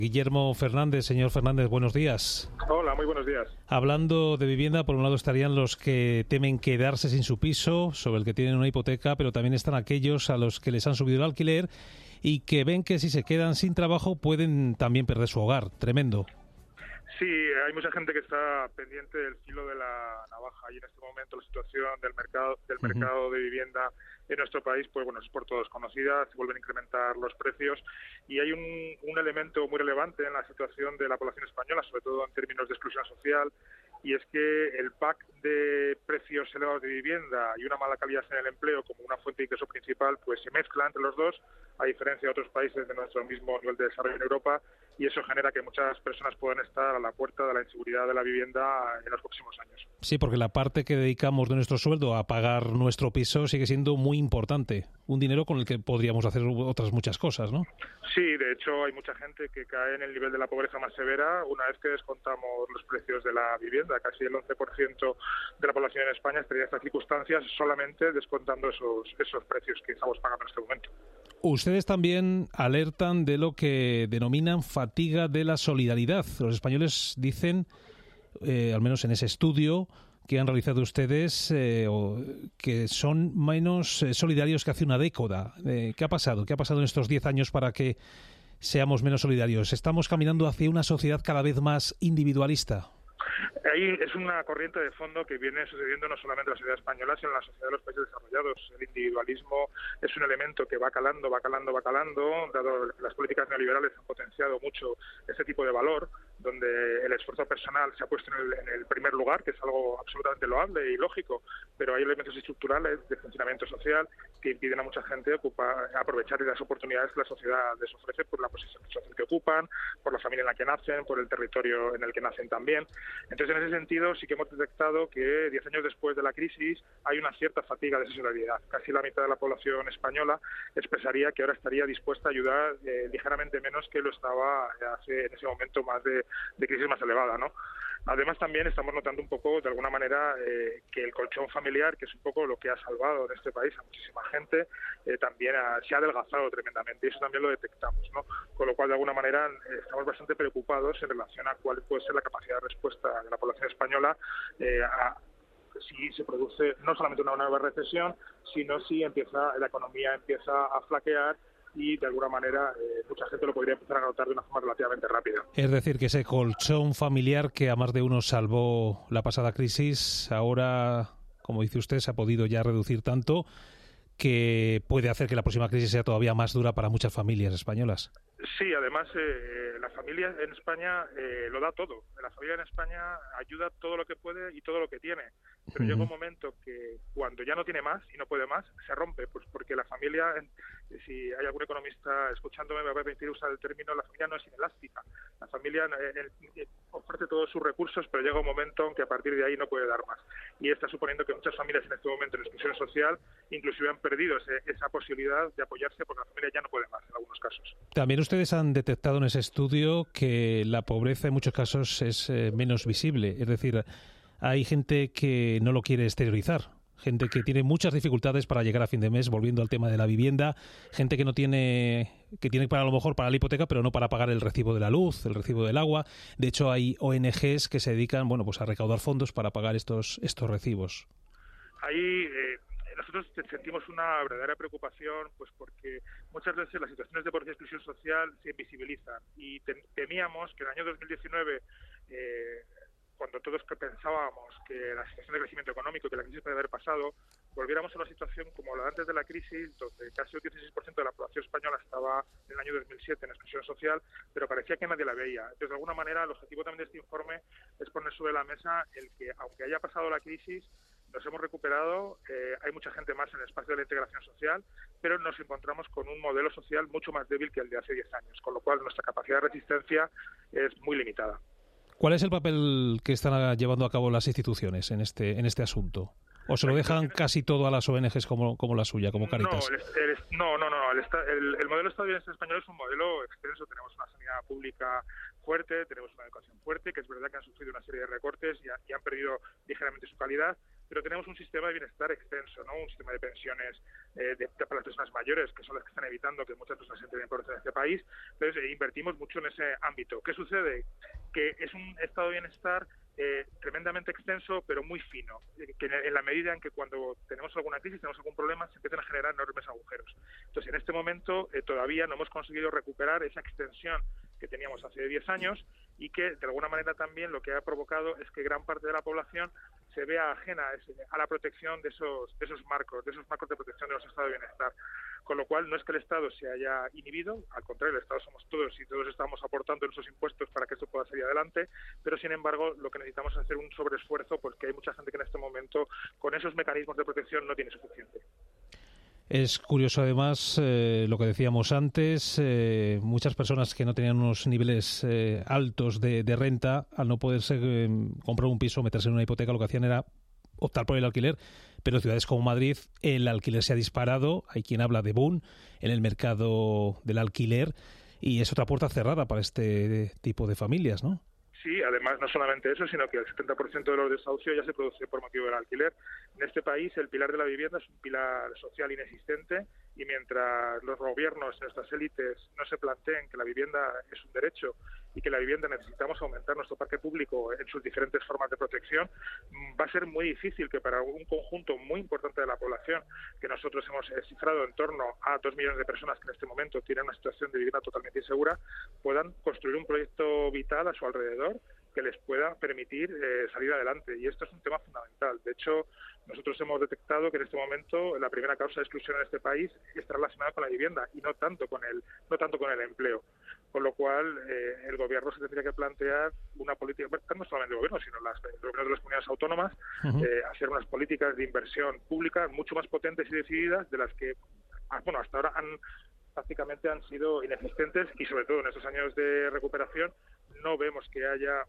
Guillermo Fernández, señor Fernández, buenos días. Hola, muy buenos días. Hablando de vivienda, por un lado estarían los que temen quedarse sin su piso, sobre el que tienen una hipoteca, pero también están aquellos a los que les han subido el alquiler y que ven que si se quedan sin trabajo pueden también perder su hogar. Tremendo. Sí, hay mucha gente que está pendiente del filo de la navaja y en este momento la situación del mercado de vivienda en nuestro país, pues bueno, es por todos conocida, se vuelven a incrementar los precios y hay un elemento muy relevante en la situación de la población española, sobre todo en términos de exclusión social, y es que el pack de precios elevados de vivienda y una mala calidad en el empleo como una fuente de ingreso principal, pues se mezcla entre los dos, a diferencia de otros países de nuestro mismo nivel de desarrollo en Europa, y eso genera que muchas personas puedan estar a la puerta de la inseguridad de la vivienda en los próximos años. Sí, porque la parte que dedicamos de nuestro sueldo a pagar nuestro piso sigue siendo muy importante. Un dinero con el que podríamos hacer otras muchas cosas, ¿no? Sí, de hecho hay mucha gente que cae en el nivel de la pobreza más severa una vez que descontamos los precios de la vivienda. Casi el 11% de la población en España estaría en estas circunstancias solamente descontando esos precios que estamos pagando en este momento. Ustedes también alertan de lo que denominan fatiga de la solidaridad. Los españoles dicen, al menos en ese estudio que han realizado ustedes, que son menos solidarios que hace una década. ¿Qué ha pasado? ¿Qué ha pasado en estos 10 años para que seamos menos solidarios? ¿Estamos caminando hacia una sociedad cada vez más individualista? Ahí es una corriente de fondo que viene sucediendo no solamente en la sociedad española, sino en la sociedad de los países desarrollados. El individualismo es un elemento que va calando, dado que las políticas neoliberales han potenciado mucho este tipo de valor, donde el esfuerzo personal se ha puesto en el primer lugar, que es algo absolutamente loable y lógico, pero hay elementos estructurales de funcionamiento social que impiden a mucha gente aprovechar las oportunidades que la sociedad les ofrece por la posición social que ocupan, por la familia en la que nacen, por el territorio en el que nacen también. Entonces, en ese sentido, sí que hemos detectado que 10 años después de la crisis hay una cierta fatiga de esa solidaridad. Casi la mitad de la población española expresaría que ahora estaría dispuesta a ayudar ligeramente menos que lo estaba hace en ese momento más de crisis más elevada, ¿no? Además, también estamos notando un poco, de alguna manera, que el colchón familiar, que es un poco lo que ha salvado en este país a muchísima gente, también se ha adelgazado tremendamente, y eso también lo detectamos, ¿no? Con lo cual, de alguna manera, estamos bastante preocupados en relación a cuál puede ser la capacidad de respuesta de la población española si se produce no solamente una nueva recesión, sino si la economía empieza a flaquear y de alguna manera mucha gente lo podría empezar a notar de una forma relativamente rápida. Es decir, que ese colchón familiar que a más de uno salvó la pasada crisis, ahora, como dice usted, se ha podido ya reducir tanto que puede hacer que la próxima crisis sea todavía más dura para muchas familias españolas. Sí, además la familia en España lo da todo. La familia en España ayuda todo lo que puede y todo lo que tiene. Pero llega un momento que cuando ya no tiene más y no puede más, se rompe. Pues porque la familia, si hay algún economista escuchándome, me va a permitir usar el término, la familia no es inelástica. La familia ofrece todos sus recursos, pero llega un momento en que a partir de ahí no puede dar más. Y está suponiendo que muchas familias en este momento en exclusión social inclusive han perdido esa posibilidad de apoyarse porque la familia ya no puede más en algunos casos. También ustedes han detectado en ese estudio que la pobreza en muchos casos es menos visible. Es decir, hay gente que no lo quiere exteriorizar, gente que tiene muchas dificultades para llegar a fin de mes, volviendo al tema de la vivienda, gente que tiene para a lo mejor para la hipoteca, pero no para pagar el recibo de la luz, el recibo del agua. De hecho, hay ONGs que se dedican, pues a recaudar fondos para pagar estos recibos. Ahí nosotros sentimos una verdadera preocupación, pues porque muchas veces las situaciones de pobreza y exclusión social se invisibilizan y temíamos que en el año 2019 cuando todos pensábamos que la situación de crecimiento económico, que la crisis puede haber pasado, volviéramos a una situación como la de antes de la crisis, donde casi el 16% de la población española estaba en el año 2007 en exclusión social, pero parecía que nadie la veía. Entonces, de alguna manera, el objetivo también de este informe es poner sobre la mesa el que, aunque haya pasado la crisis, nos hemos recuperado, hay mucha gente más en el espacio de la integración social, pero nos encontramos con un modelo social mucho más débil que el de hace 10 años, con lo cual nuestra capacidad de resistencia es muy limitada. ¿Cuál es el papel que están llevando a cabo las instituciones en este asunto? ¿O se lo dejan casi todo a las ONGs como la suya, como Cáritas? No. El modelo estadounidense español es un modelo extenso. Tenemos una sanidad pública fuerte, tenemos una educación fuerte, que es verdad que han sufrido una serie de recortes y han perdido ligeramente su calidad, pero tenemos un sistema de bienestar extenso, ¿no? Un sistema de pensiones para las personas mayores, que son las que están evitando que muchas personas entren en pobreza en este país. Entonces, invertimos mucho en ese ámbito. ¿Qué sucede? Que es un estado de bienestar tremendamente extenso, pero muy fino, que en la medida en que cuando tenemos alguna crisis, tenemos algún problema, se empiezan a generar enormes agujeros. Entonces, en este momento todavía no hemos conseguido recuperar esa extensión que teníamos hace 10 años y que, de alguna manera, también lo que ha provocado es que gran parte de la población se vea ajena a la protección de esos marcos de protección de los estados de bienestar. Con lo cual, no es que el Estado se haya inhibido, al contrario, el Estado somos todos y todos estamos aportando nuestros impuestos para que esto pueda salir adelante, pero sin embargo, lo que necesitamos es hacer un sobreesfuerzo porque hay mucha gente que en este momento, con esos mecanismos de protección, no tiene suficiente. Es curioso, además, lo que decíamos antes, muchas personas que no tenían unos niveles altos de renta, al no poderse comprar un piso o meterse en una hipoteca, lo que hacían era optar por el alquiler, pero en ciudades como Madrid el alquiler se ha disparado, hay quien habla de boom en el mercado del alquiler y es otra puerta cerrada para este tipo de familias, ¿no? Sí, además no solamente eso, sino que el 70% de los desahucios ya se produce por motivo del alquiler. En este país el pilar de la vivienda es un pilar social inexistente y mientras los gobiernos, nuestras élites, no se planteen que la vivienda es un derecho y que la vivienda necesitamos aumentar nuestro parque público en sus diferentes formas de protección, va a ser muy difícil que para un conjunto muy importante de la población, que nosotros hemos cifrado en torno a 2 millones de personas que en este momento tienen una situación de vivienda totalmente insegura, puedan construir un proyecto vital a su alrededor que les pueda permitir salir adelante. Y esto es un tema fundamental. De hecho, nosotros hemos detectado que en este momento la primera causa de exclusión en este país está relacionada con la vivienda y no tanto con el empleo. Con lo cual, el gobierno se tendría que plantear una política, bueno, no solamente el gobierno, sino los gobiernos de las comunidades autónomas, hacer unas políticas de inversión pública mucho más potentes y decididas de las que, hasta ahora prácticamente han sido inexistentes y sobre todo en estos años de recuperación no vemos que haya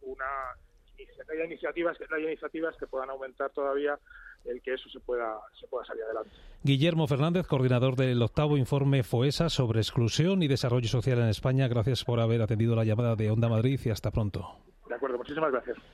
iniciativas que puedan aumentar todavía el que eso se pueda salir adelante. Guillermo Fernández, coordinador del 8º informe FOESA sobre exclusión y desarrollo social en España. Gracias por haber atendido la llamada de Onda Madrid y hasta pronto. De acuerdo, muchísimas gracias.